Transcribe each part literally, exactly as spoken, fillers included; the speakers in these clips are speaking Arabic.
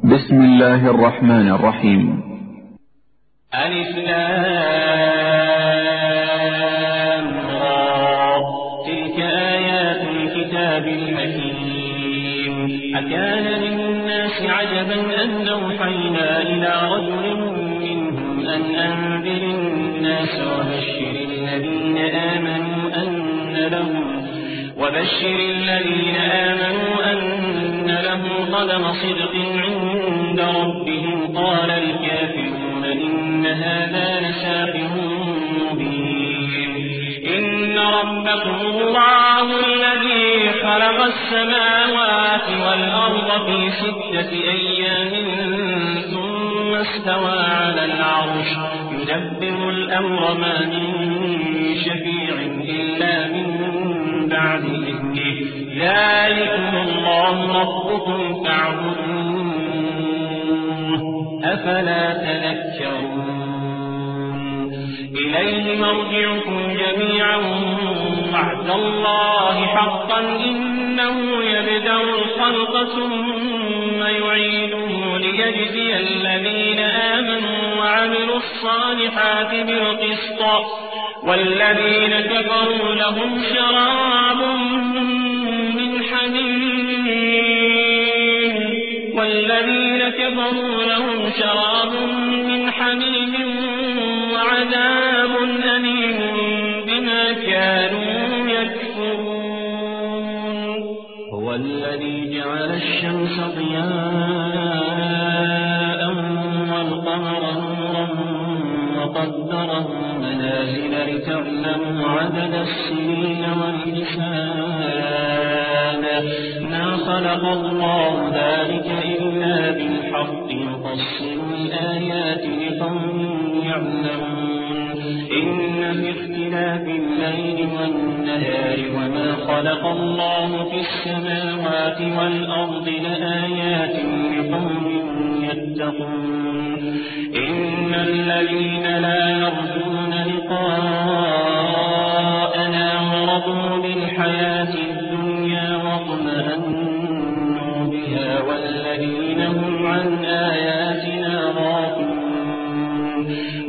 بسم الله الرحمن الرحيم. ألف لام را تلك آيات الكتاب الحكيم. أكان للناس عجبا أن أوحينا إلى رجل منهم أن أنذر الناس وبشر الذين آمنوا أن لهم وبشر الذين آمنوا أن لهم قدم صدق عند ربهم. قال الكافرون إن هذا لساحر مبين. إن ربكم الله الذي خلق السماوات والأرض في ستة أيام ثم استوى على العرش يدبر الأمر ما من شفيع إلا من بعد إذنه. ذلكم الله ربكم فاعبدوه أفلا تذكرون. إليه مرجعكم جميعا وعد الله حقا إنه يبدأ الخلق ثم يعيده ليجزي الذين آمنوا وعملوا الصالحات بالقسط والذين كفروا لهم شراب من حميم والذين كفروا لهم شراب من حميم وعذاب أليم بما كانوا يكفرون. هو الذي جعل الشمس ضياء والقمر نورا وقدره منازل لتعلموا عدد السنين والحساب. ما خلق الله ذلك إلا بالحق يفصل الآيات لقوم يعلمون. إن في اختلاف الليل والنهار وما خلق الله في السماوات والأرض لآيات لقوم يتقون. إن الذين لا يرجون لقاءنا ورضوا بالحياة الدنيا واطمأنوا بها والذين هم عن آياتنا غافلون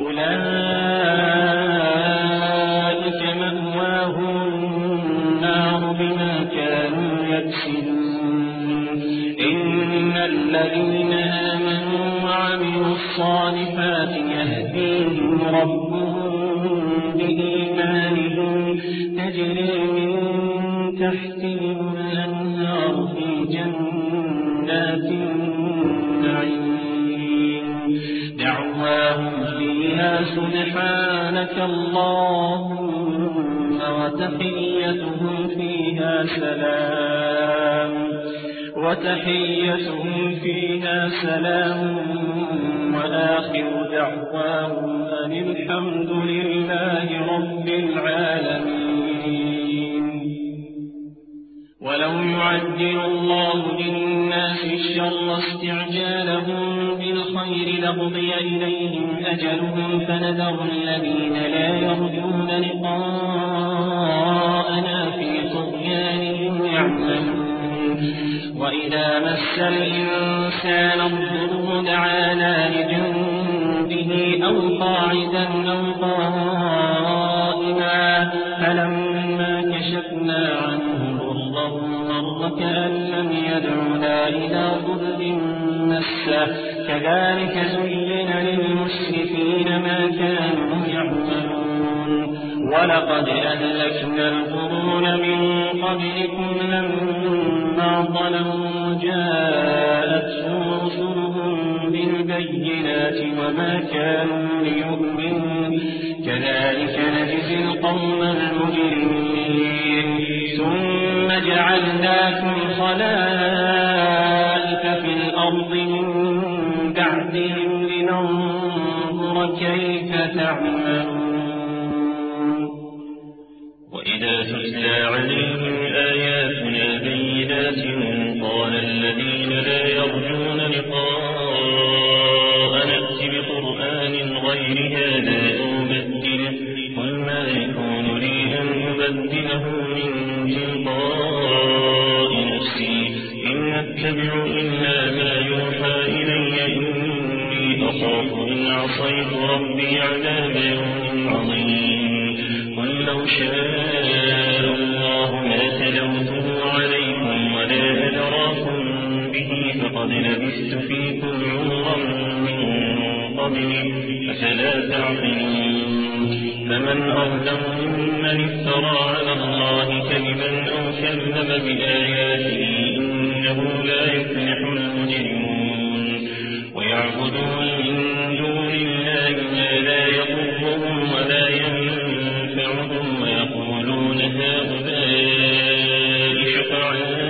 أولئك مأواهم النار بما كانوا يكسبون. إن الذين آمنوا وعملوا الصالحات يهديهم ربهم بإيمانهم تجري من تحتهم الأنهار في جنات النعيم. دعواهم فيها سبحانك اللهم وتحيتهم فيها سلام وتحيتهم فيها سلام وآخر دعواهم أن الحمد لله رب العالمين. ولو يعجل الله للناس الشر استعجالهم بالخير لقضي إليهم أجلهم فنذر الذين لا يرجون لقاءنا في طغيانهم يعملون. وإذا مس الإنسان الضر دعانا لجنبه أو قاعدا أو قائما فلما كشفنا عنه ضره مر كأن لم يدعنا إلى ضر مسه. كذلك زين للمسرفين ما كانوا يعملون. ولقد أهلكنا القرون من قبلكم لما ظلموا جاءتهم رسلهم بالبينات وما كانوا ليؤمنوا. كذلك نجزي القوم المجرمين. ثم جعلناكم خلائف في الأرض من بعدهم لننظر كيف تعملون. وإذا تتلى عليهم آياتنا بينات قال الذين لا يرجون لقاءنا ائت بقرآن غير هذا أو بدله. قل ما يكون لي أن أبدله من تلقاء نفسي إن أتبع إلا ما يوحى إلي يخاف إن عصيت ربي عذاب يوم عظيم قل لو شاء الله ما تلوته عليكم ولا أدراكم به فقد لبثت فيكم عمرا من قبل أفلا تعقلون فمن أظلم ممن افترى على الله كذبا أو كذب بآياته إنه لا يفلح المجرمون ويعبدون من دون الله ما لا يضرهم ولا ينفعهم ويقولون هؤلاء شفعاؤنا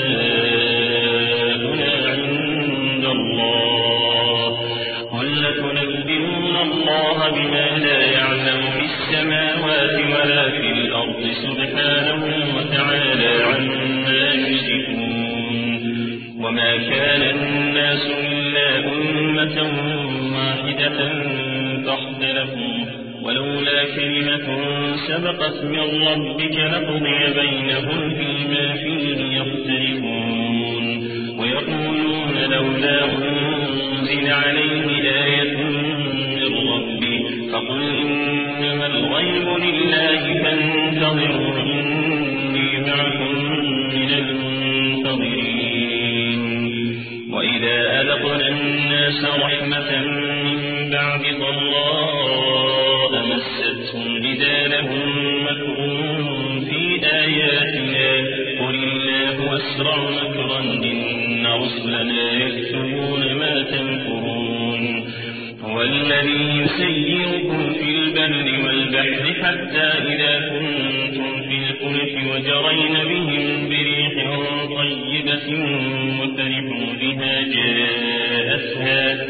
عند الله قل لتنبئون الله بما لا يعلم في السماوات ولا في الأرض سبحانه وتعالى عما يشركون وما كان الناس إلا أمة واحدة فاختلفوا ولولا كلمة سبقت من ربك لقضي بينهم فيما فيه يختلفون ويقولون لولا أنزل عليه آية من ربه فقل إنما الغيب لله فانتظروا إني معكم من المنتظرين وإذا أذقنا الناس رحمة من بعد ضراء مستهم إذا لهم مكر في آياتنا قل الله أسرع مكرا إن رسلنا يكتبون ما تمكرون هو الذي يسيركم في البر والبحر حتى إذا كنتم في الفلك وجرين بهم بريح طيبة وفرحوا بها جاءتها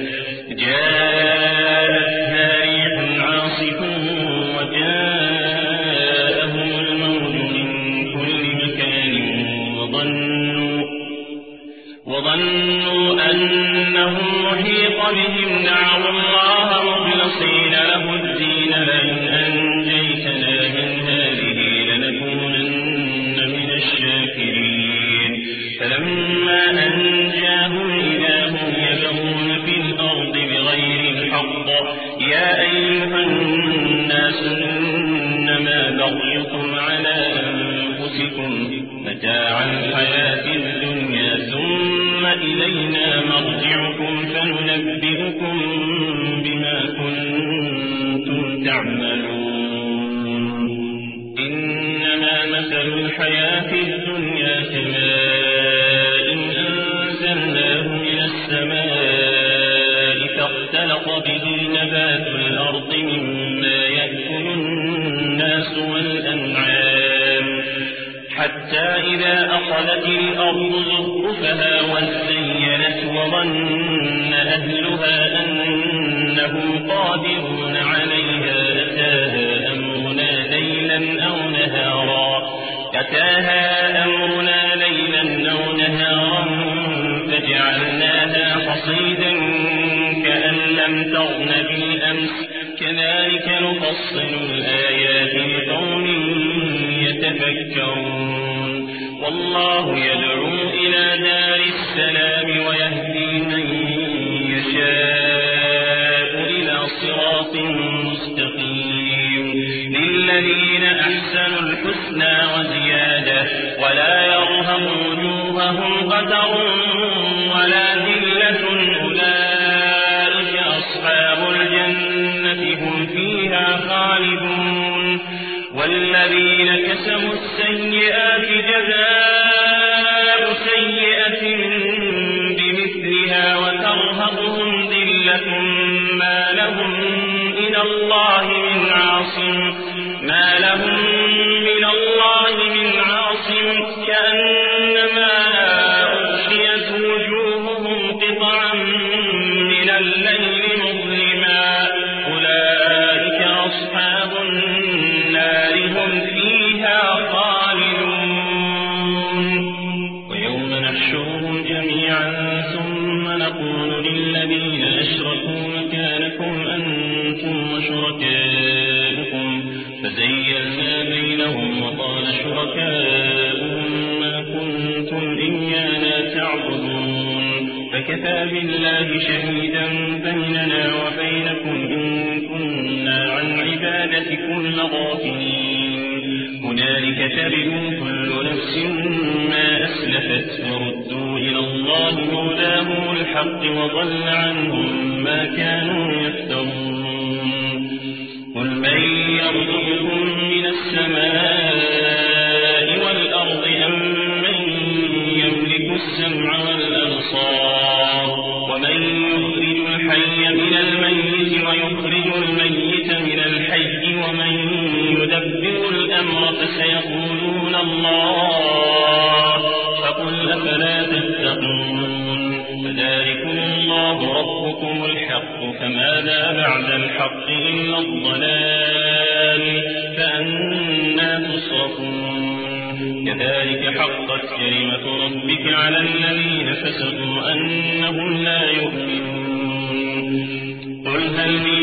جاءتها ريح عاصف وجاءهم الموج من كل مكان وظنوا وظنوا أنهم محيط بهم دعوا الله مخلصين له الدين لئن أنجيتنا من هذه لنكونن من الشاكرين فلما أنجاهم إذا هم يبغون في الأرض بغير الحق يا أيها الناس إنما بغيكم على أنفسكم متاع الحياة الدنيا ثم إلينا مرجعكم فننبئكم بما كنتم تعملون إنما مثل الحياة الدنيا كماء أنزلناه من السماء فاختلط به نبات الأرض مما يأكل الناس والأنعام حتى إذا أخذت الأرض زخرفها وزينت وظن أهلها أنهم قادرون عليها أتاها أمرنا ليلا أو نهارا أتاها أمرنا ليلا أو نهارا فجعلناها حصيدا كأن لم تغن بالأمس كذلك نفصل الآيات لقوم يتفكرون والله يدعو إلى دار السلام ويهدي من يشاء إلى صراط مستقيم للذين أحسنوا الحسنى وزيادة ولا يرهب وجوههم قتر ولا ذلة أولئك أصحاب الجنة هم فيها خالدون والذين كسبوا السيئات جزاء سيئة بمثلها وترهقهم ذلة ما لهم من الله من عاصم ما لهم من الله من عاصم كأنما أغشيت وجوههم قطعا من الليل مظلما أولئك أصحاب النار هم فيها خالدون ويوم نحشرهم جميعا ثم نقول للذين أشركوا مكانكم أنتم وشركاؤكم فزيّلنا بينهم وقال شركاؤهم ما كنتم إيانا تعبدون كفى بالله شهيدا بيننا وبينكم إن كنا عن عبادتكم لغافلين هنالك تبلو كل نفس ما أسلفت وردوا إلى الله مولاهم الحق وضل عنهم ما كانوا يفترون قل من يرزقكم من السماء والأرض أم من يملك السمع والأبصار ومن يخرج الحي من الميت ويخرج الميت من الحي ومن يدبر الأمر فسيقولون الله فقل أفلا تتقون فذلكم الله ربكم الحق فماذا بعد الحق إلا الضلال فأنى تصرفون كذلك حقت كلمة ربك على الذين فسقوا أنهم لا يؤمنون قل هل من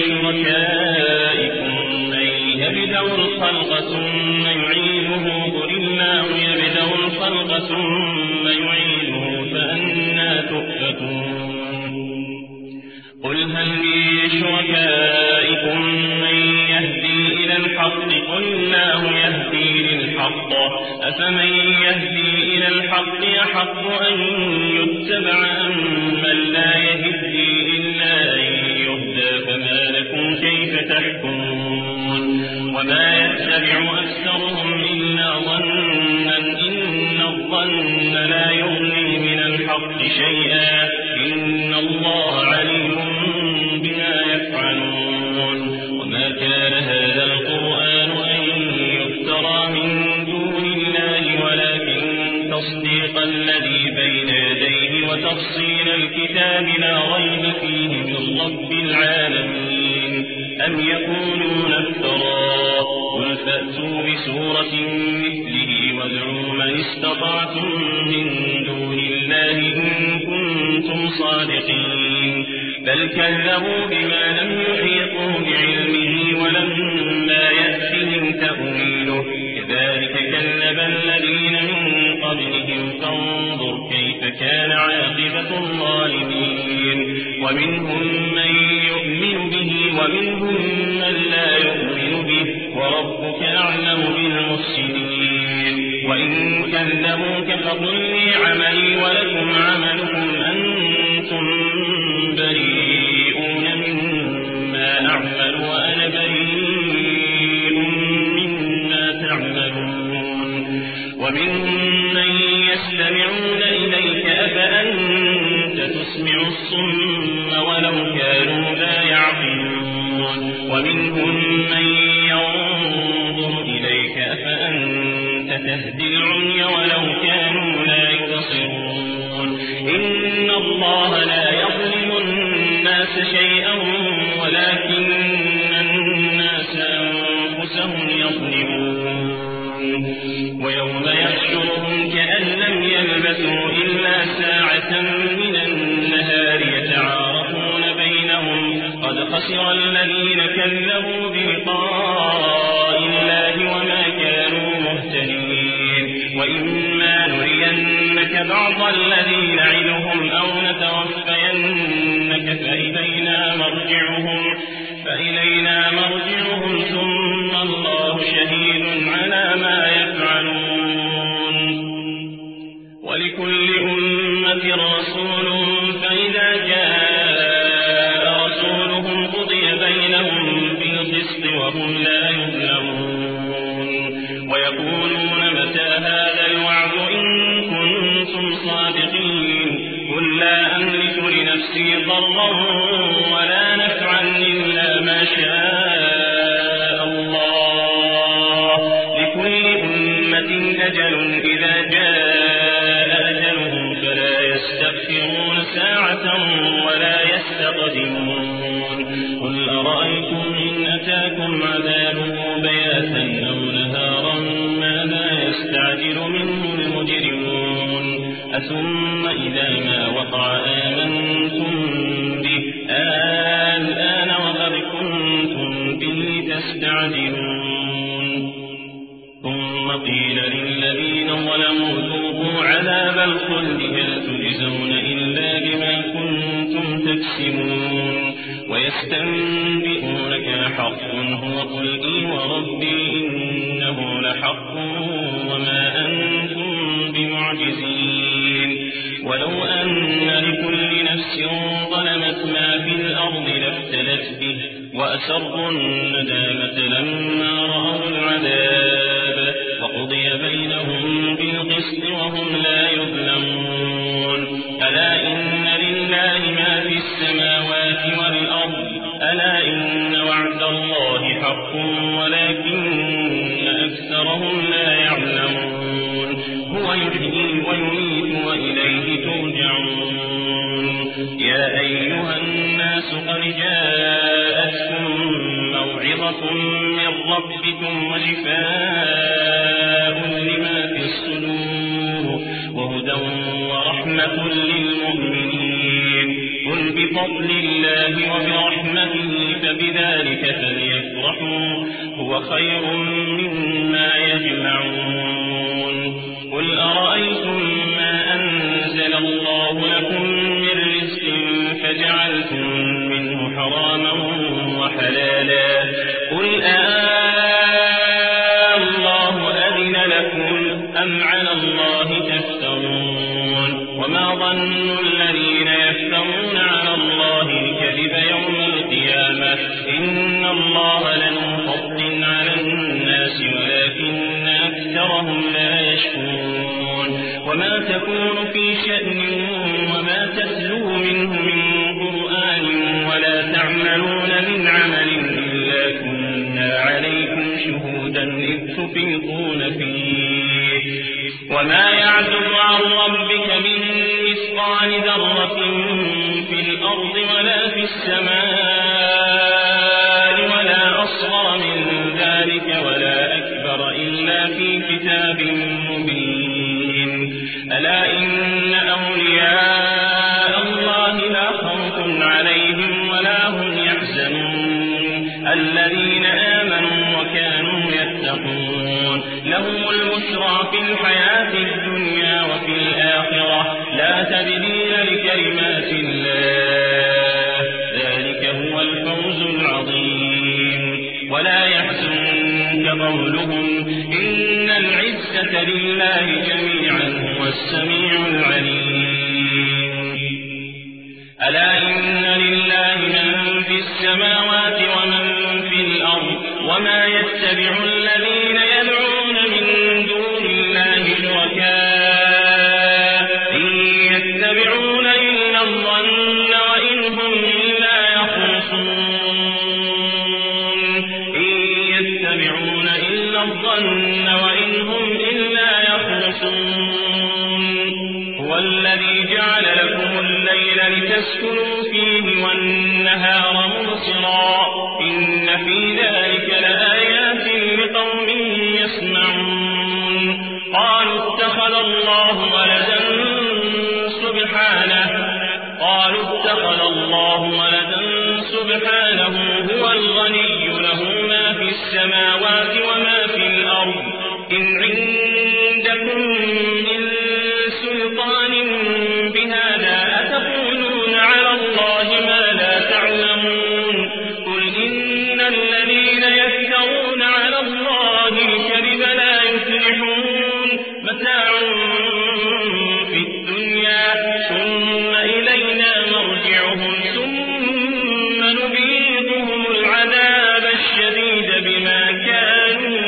شركائكم من يبدأ الخلق ثم يعيده قل الله يبدأ الخلق ثم يعيده فأنى تؤفكون قل هل من شركائكم من يهدي إلى الحق قل الله يهدي للحق أفمن يهدي إلى الحق يحق أن يتبع أمن لا يهدي إلا أن يهدى فما لكم كيف تحكمون وما يتبع أكثرهم إلا ظنا إن الظن لا يغني من الحق شيئا إن الله عليم بما يفعلون وما كان هذا القرآن أن يفترى من دون الله ولكن تصديق الذي بين يديه وتفصيل الكتاب لا ريب فيه من رب العالمين أم يقولون افتراه قل فأتوا بسورة مثله وادعوا من استطعتم من دون الله إن كنتم صادقين بل كذبوا بما لم يحيطوا بعلمه ولما يأتهم تأويله كذلك كذب الذين من قبلهم فانظر كيف كان عاقبة الظالمين ومنهم من يؤمن به ومنهم من لا يؤمن به وربك أعلم بالمفسدين وإن كذبوك فقل لي عملي ولكم عملكم أنتم بريئون مما أعمل وأنا بريء مما تعملون ومنهم من يستمعون إليك أفأنت تسمع الصم ولو كانوا لا يعقلون ومنهم من ينظر إليك أفأنت تهدي العمي ولو كانوا لا يبصرون إن الله لا يظلم الناس شيئا ولكن الناس أنفسهم يظلمون ويوم يحشرهم كأن لم يلبثوا إلا ساعة من النهار يتعارفون بينهم قد خسر الذين كذبوا بلقاء الله وما كانوا مهتدين وإما نرينك بعض الذي نعدهم أو نتوفينك فإلينا مرجعهم فإلينا مرجعهم ثم الله شهيد على ما يفعلون ولكل أمة رسول فإذا جاء رسولهم قضي بينهم بالقسط وهم لا يظلمون ويقولون متى هذا الوعد إن كنتم صادقين قل لا أملك لنفسي ضرا ولا نفعا إلا ما شاء الله لكل أمة أجل إذا جاء أجلهم فلا يستغفرون ساعة ولا يستقدمون قل أرأيتم إن أتاكم عذابه بياتا أو نهارا ماذا يستعجل منه المجرمون أثم إذا ما وقع آمنتم به الآن وقد كنتم به تستعجلون ثم قيل للذين ظلموا ذوقوا عذاب الخلد هل تجزون إلا بما تكسبون ويستنبئونك حق هو قل إي وربي إنه لحق وما أنتم بمعجزين ولو أن لكل نفس ظلمت ما في الأرض لافتدت به وأسروا الندامة لما رأوا العذاب وقضي بينهم بالقسط وهم لا يظلمون ألا إن لله ما في السماوات والأرض ألا إن وعد الله حق ولكن أكثرهم لا يعلمون هو يحيي ويميت وإليه ترجعون يا أيها الناس قد جاءتكم موعظة من ربكم وشفاء لما في الصدور وهدى ورحمة للمؤمنين قل بفضل الله وبرحمته فبذلك فليفرحوا هو خير مما يجمعون قل أرأيتم ما أنزل الله لكم من رزق فجعلتم منه حراما وحلالا قل الله أذن لكم أم على الله تفترون وما ظن الذين يفترون على الله الكذب يوم القيامة إن الله لذو فضل على الناس ولكن أكثرهم لا يشكرون وما تكون في شأن وما تتلو منه من قرآن ولا تعملون من عمل إلا كنا عليكم شهودا إذ تفيضون فيه وما يعزب عن ربك من مثقال ذرة في الأرض ولا في السماء ولا أصغر من ذلك ولا أكبر إلا في كتاب مبين ألا إن أولياء الله لا خوف عليهم ولا هم يحزنون الذين آمنوا وكانوا يتقون لهم البشرى في الحياة الدنيا وفي الآخرة لا تبديل لكلمات الله ذلك هو الفوز العظيم ولا يحزنك قولهم إن العزة لله جميعا هو السميع العليم ألا إن لله من في السماوات ومن في الأرض وما يتبع الذين يدعون من دون الله شركاء إن يتبعون إلا الظن وإن هم إلا يخرصون إن يتبعون إلا الظن وإن هم إلا يخرصون هو الذي جعل لكم الليل لتسكنوا فيه والنهار مبصرا إن في ذلك لآيات لقوم يسمعون قالوا اتخذ الله ولدا سبحانه قالوا اتخذ الله ولدا سبحانه هو الغني له ما في السماوات وما في الأرض إن عندكم من سلطان بهذا أتقولون على الله ما لا تعلمون قل إن الذين يفترون على الله الكذب لا يفلحون متاع في الدنيا ثم إلينا مرجعهم ثم نذيقهم العذاب الشديد بما كانوا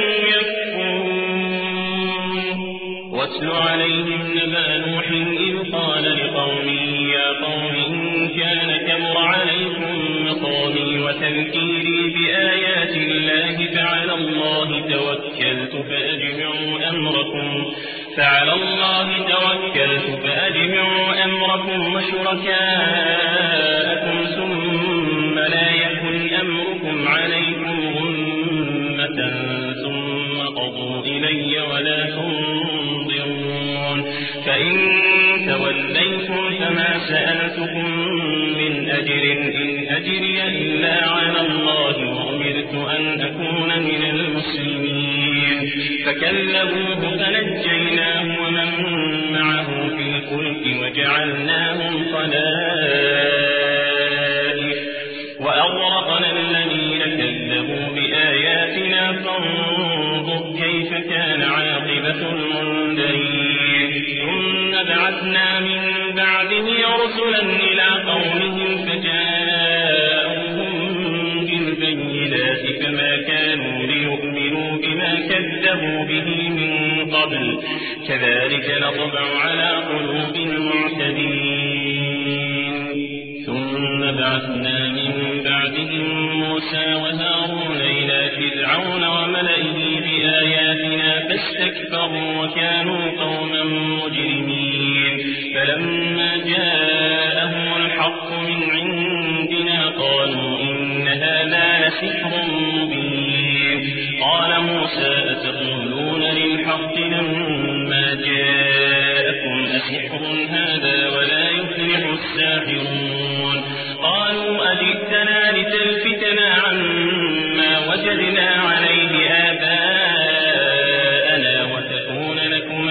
يكفرون واتل عليهم نبأ نوح إذ قال لقومه يا قوم إن كان كبر عليكم مقامي وتذكيري بآيات الله فعلى الله توكلت فأجمعوا أمركم فعلى الله توكلت فأجمعوا أمركم وشركاءكم ثم لا يكن أمركم عليكم غمة ثم قضوا إلي ولا تنظرون فإن توليتم فما سألتكم من أجر إن أجري إلا على الله وأمرت أن أكون من المسلمين فكذبوه فنجيناه ومن معه في الفلك وجعلناهم خلائف كذبوا به من قبل كذلك نطبع على قلوب المعتدين. ثم بعثنا من بعدهم موسى وهارون إلى فرعون وملئه بآياتنا فاستكبروا وكانوا قوما مجرمين. فلما جاءهم الحق من عندنا قالوا إن هذا لسحر مبين. قال موسى أتقولون للحق لما جاءكم أسحر هذا ولا يفلح الساحرون. قالوا أجئتنا لتلفتنا عما وجدنا عليه آباءنا وتكون لكما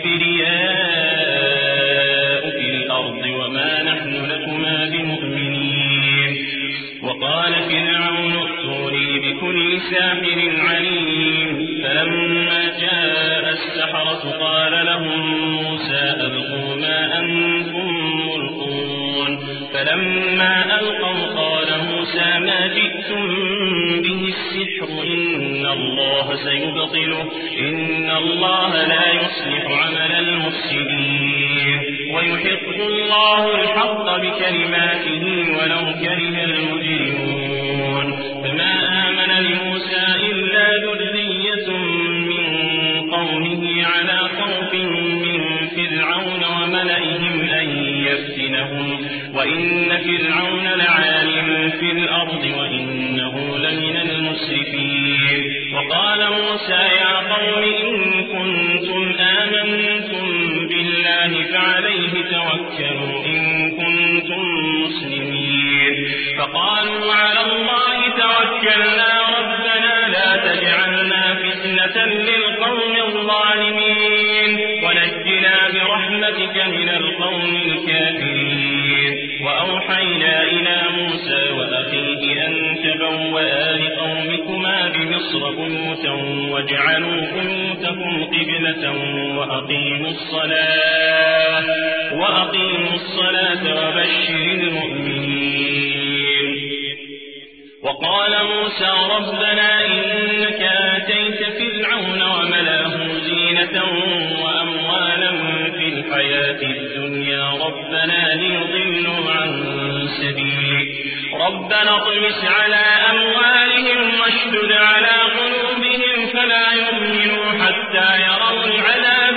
الكبرياء في الأرض وما نحن لكما بمؤمنين. وقال فرعون ائتوني بكل ساحر عليم. فلما جاء السحرة قال لهم موسى ألقوا ما أنتم ملقون. فلما ألقوا قال موسى ما جئتم به السحر إن الله سيبطله إن الله لا يصلح عمل المفسدين ويحق الله الحق بكلماته ولو كره المجرمون. فما آمن لموسى إلا ذرية من قومه على خوف من فرعون وملئهم أن يفتنهم وإن فرعون لعالم في الأرض وإنه لمن المسرفين. وقال موسى يا قوم إن كنتم آمنتم بالله فعليه توكلوا إن كنتم مسلمين. فقالوا على الله توكلنا ربنا لا تجعلنا فتنة للقوم الظالمين ونجنا برحمتك من القوم الكافرين. وأوحينا إلى موسى وأخيه أن تبوأ لقومكما بمصر بيوتا واجعلوا بيوتكم قبلة وأقيموا الصلاة وأقيموا الصلاة وبشر المؤمنين. وقال موسى ربنا إنك آتيت فرعون وملأه زينة وأموالا في الحياة الدنيا ربنا ليضلوا عن سبيلك ربنا اطمس على أموالهم واشدد على قلوبهم فلا يؤمنوا حتى يروا العذاب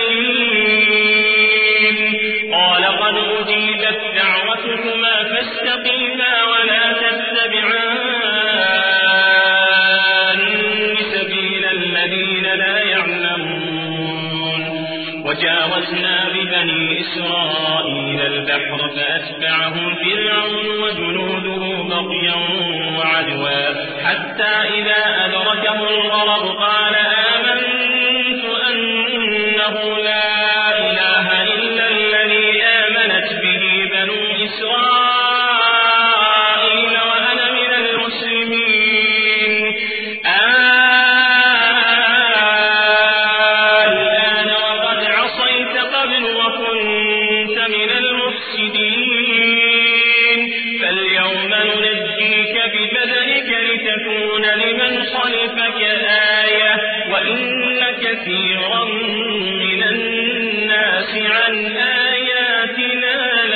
الأليم. قال قد أجيبت دعوتكما فاستقيما ولا تتبعان سبيل الذين لا يعلمون. وجاوزنا ببني إسرائيل البحر فأتبعهم فرعون وجنوده بغيا وعدوا حتى إذا أدركه الغرق قال آمنت أنه لا إله إلا الذي آمنت به بنو إسرائيل وأنا من المسلمين. الآن وقد عصيت قبل وكنت من المفسدين فاليوم ننجيك ببدنك لتكون لمن خلفك آية وإن كثيرا من الناس عن آياتنا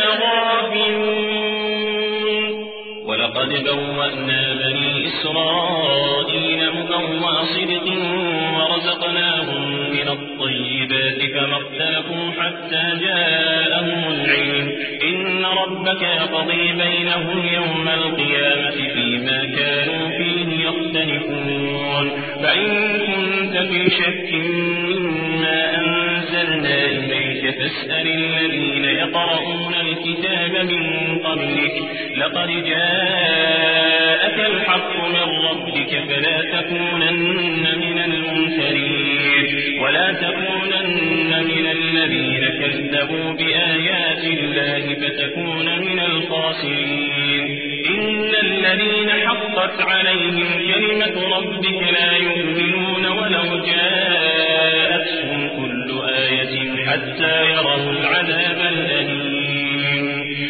لغافلون. ولقد بوأنا بني إسرائيل مبوأ صدق ورزقناهم من الطيبات فما اختلفوا حتى جاءهم العلم إن ربك يقضي بينهم يوم القيامة فيما كانوا فيه يختلفون. فإن كنت في شك مما أنزلنا إليك فاسأل الذين يقرؤون الكتاب من قبلك لقد جاءك الحق من ربك فلا تكونن من الممترين ولا تكونن من الذين كذبوا بآيات الله فتكون من الخاسرين. إن الذين حقت عليهم كلمة ربك لا يؤمنون ولو جاءتهم كل آية حتى يروا العذاب الأليم.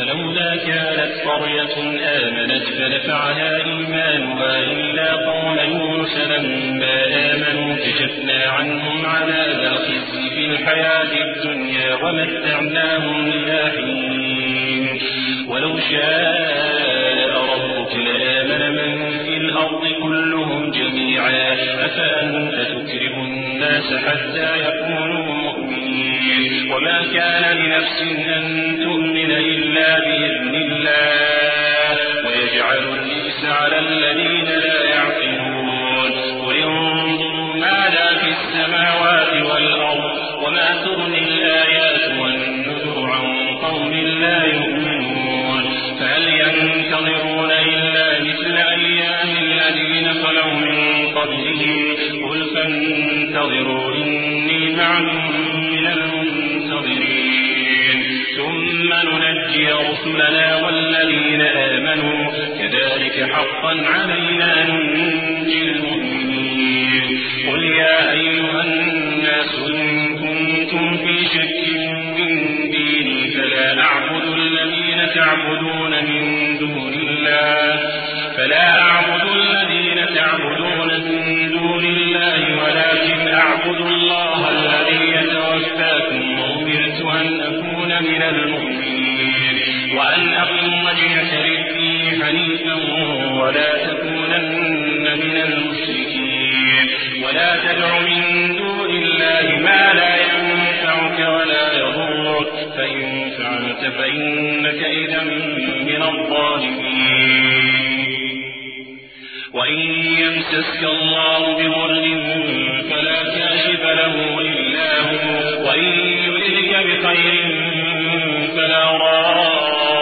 ولولا كانت قرية آمنت فنفعها إيمانها إلا قوم يونس لما آمنوا كشفنا عنهم عذاب الخزي في الحياة الدنيا ومتعناهم إلى حين ولو شاء ربك لآمن من في الأرض كلهم جميعا أفأنت تكره الناس حتى يكونوا مؤمنين وما كان لنفس أن تؤمن إلا بإذن الله ويجعل الرجس على الذين لا يعقلون قل انظروا ماذا في السماوات والأرض وما تغني الآيات والنذر عن قوم لا يؤمنون فهل ينتظرون إلا مثل أيام الذين خلوا من قبلهم قل فانتظروا إني معكم من المنتظرين ثم ننجي رسلنا والذين آمنوا كذلك حقا علينا ننجي المؤمنين قل يا أيها الناس إن كنتم في شك من ديني فلا أعبد الذين تعبدون من دون الله فلا أعبد الذين تعبدون من دون الله ولكن أعبد الله الذي يتوفاكم وأمرت أن أكون من المؤمنين وأن أقم وجهك للدين حنيفا ولا تكونن من المشركين ولا تدع من دون الله ما لا ينفعك ولا يضرك فإن فعلت فإنك إذا من الظالمين وإن يمسسك الله بضر فلا كاشف له إلا هو وإن يردك بخير فلا راد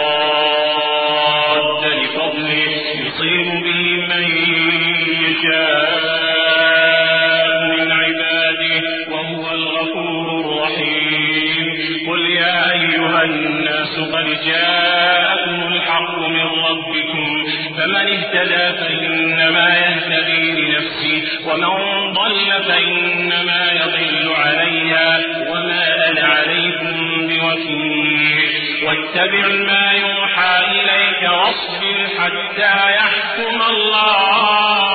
لفضله يصيب به من يشاء من عباده وهو الغفور الرحيم قل يا أيها الناس قد جاءكم الحق من ربكم فمن اهتدى فإنما يهتدي لنفسه ومن ضل فإنما يضل عليها وما أنا عليكم بوكيل واتبع ما يوحى إليك واصبر حتى يحكم الله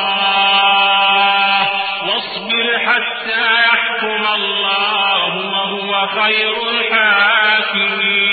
واصبر حتى يحكم الله وهو خير الحاكمين